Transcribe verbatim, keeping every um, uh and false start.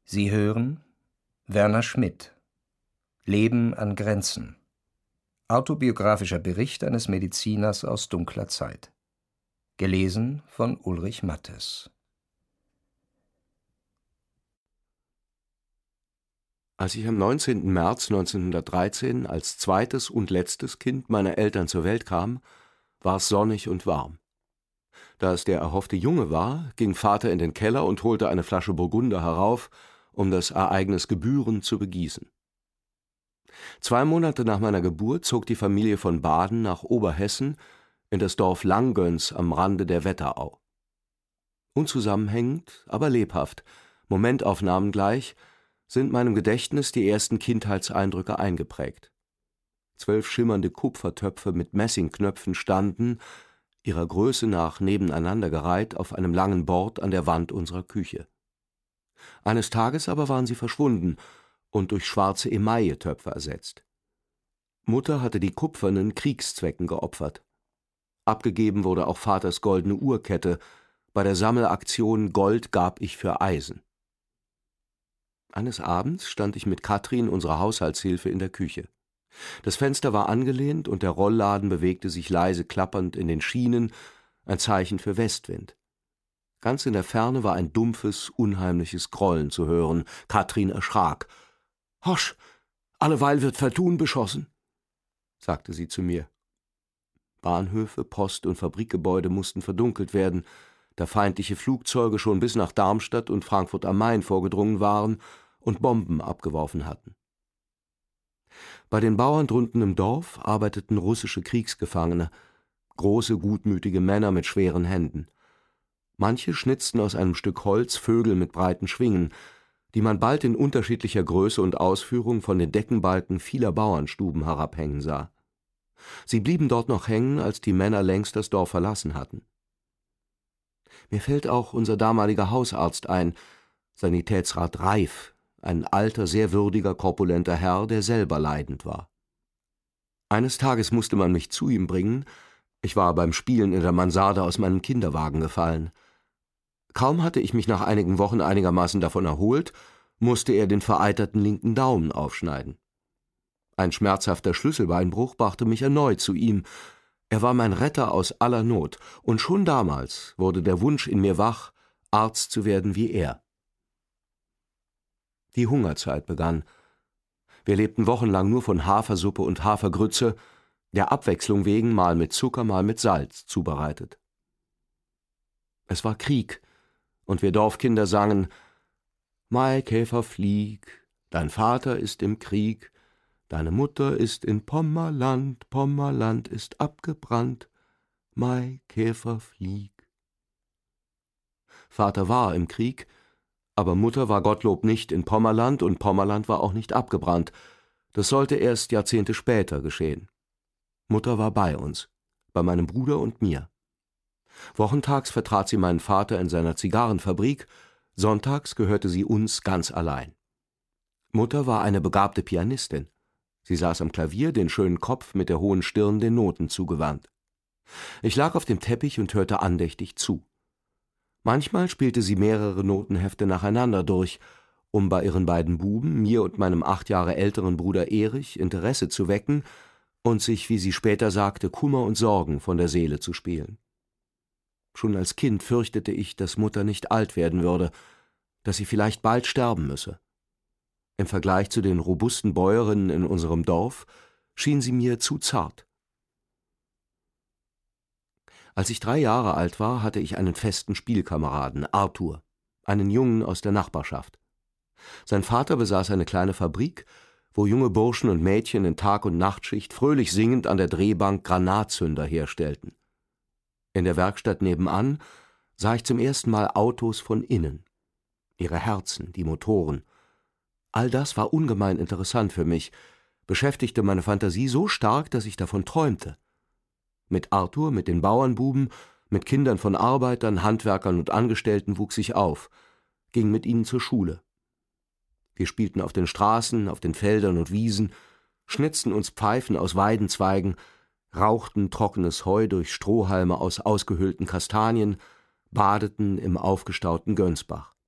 Sie hören Werner Schmidt Leben an Grenzen. Autobiografischer Bericht eines Mediziners aus dunkler Zeit. Gelesen von Ulrich Mattes. Als ich am neunzehnten März neunzehnhundertdreizehn als zweites und letztes Kind meiner Eltern zur Welt kam, war es sonnig und warm. Da es der erhoffte Junge war, ging Vater in den Keller und holte eine Flasche Burgunder herauf, um das Ereignis gebührend zu begießen. Zwei Monate nach meiner Geburt zog die Familie von Baden nach Oberhessen in das Dorf Langgöns am Rande der Wetterau. Unzusammenhängend, aber lebhaft, Momentaufnahmen gleich, sind meinem Gedächtnis die ersten Kindheitseindrücke eingeprägt. Zwölf schimmernde Kupfertöpfe mit Messingknöpfen standen, ihrer Größe nach nebeneinander gereiht, auf einem langen Bord an der Wand unserer Küche. Eines Tages aber waren sie verschwunden und durch schwarze Emailletöpfe ersetzt. Mutter hatte die kupfernen Kriegszwecken geopfert. Abgegeben wurde auch Vaters goldene Uhrkette, bei der Sammelaktion Gold gab ich für Eisen. Eines Abends stand ich mit Katrin, unserer Haushaltshilfe, in der Küche. Das Fenster war angelehnt und der Rollladen bewegte sich leise klappernd in den Schienen, ein Zeichen für Westwind. Ganz in der Ferne war ein dumpfes, unheimliches Grollen zu hören. Katrin erschrak. »Hosch, alleweil wird Verdun beschossen«, sagte sie zu mir. Bahnhöfe, Post- und Fabrikgebäude mussten verdunkelt werden, da feindliche Flugzeuge schon bis nach Darmstadt und Frankfurt am Main vorgedrungen waren und Bomben abgeworfen hatten. Bei den Bauern drunten im Dorf arbeiteten russische Kriegsgefangene, große, gutmütige Männer mit schweren Händen. Manche schnitzten aus einem Stück Holz Vögel mit breiten Schwingen, die man bald in unterschiedlicher Größe und Ausführung von den Deckenbalken vieler Bauernstuben herabhängen sah. Sie blieben dort noch hängen, als die Männer längst das Dorf verlassen hatten. Mir fällt auch unser damaliger Hausarzt ein, Sanitätsrat Reif, ein alter, sehr würdiger, korpulenter Herr, der selber leidend war. Eines Tages musste man mich zu ihm bringen, ich war beim Spielen in der Mansarde aus meinem Kinderwagen gefallen. Kaum hatte ich mich nach einigen Wochen einigermaßen davon erholt, musste er den vereiterten linken Daumen aufschneiden. Ein schmerzhafter Schlüsselbeinbruch brachte mich erneut zu ihm. Er war mein Retter aus aller Not, und schon damals wurde der Wunsch in mir wach, Arzt zu werden wie er. Die Hungerzeit begann. Wir lebten wochenlang nur von Hafersuppe und Hafergrütze, der Abwechslung wegen mal mit Zucker, mal mit Salz zubereitet. Es war Krieg, und wir Dorfkinder sangen: »Maikäfer flieg, dein Vater ist im Krieg, deine Mutter ist in Pommerland, Pommerland ist abgebrannt, Maikäfer flieg.« Vater war im Krieg, aber Mutter war Gottlob nicht in Pommerland und Pommerland war auch nicht abgebrannt. Das sollte erst Jahrzehnte später geschehen. Mutter war bei uns, bei meinem Bruder und mir. Wochentags vertrat sie meinen Vater in seiner Zigarrenfabrik, sonntags gehörte sie uns ganz allein. Mutter war eine begabte Pianistin. Sie saß am Klavier, den schönen Kopf mit der hohen Stirn den Noten zugewandt. Ich lag auf dem Teppich und hörte andächtig zu. Manchmal spielte sie mehrere Notenhefte nacheinander durch, um bei ihren beiden Buben, mir und meinem acht Jahre älteren Bruder Erich, Interesse zu wecken und sich, wie sie später sagte, Kummer und Sorgen von der Seele zu spielen. Schon als Kind fürchtete ich, dass Mutter nicht alt werden würde, dass sie vielleicht bald sterben müsse. Im Vergleich zu den robusten Bäuerinnen in unserem Dorf schien sie mir zu zart. Als ich drei Jahre alt war, hatte ich einen festen Spielkameraden, Arthur, einen Jungen aus der Nachbarschaft. Sein Vater besaß eine kleine Fabrik, wo junge Burschen und Mädchen in Tag- und Nachtschicht fröhlich singend an der Drehbank Granatzünder herstellten. In der Werkstatt nebenan sah ich zum ersten Mal Autos von innen. Ihre Herzen, die Motoren. All das war ungemein interessant für mich, beschäftigte meine Fantasie so stark, dass ich davon träumte. Mit Arthur, mit den Bauernbuben, mit Kindern von Arbeitern, Handwerkern und Angestellten wuchs ich auf, ging mit ihnen zur Schule. Wir spielten auf den Straßen, auf den Feldern und Wiesen, schnitzten uns Pfeifen aus Weidenzweigen, rauchten trockenes Heu durch Strohhalme aus ausgehöhlten Kastanien, badeten im aufgestauten Gönsbach.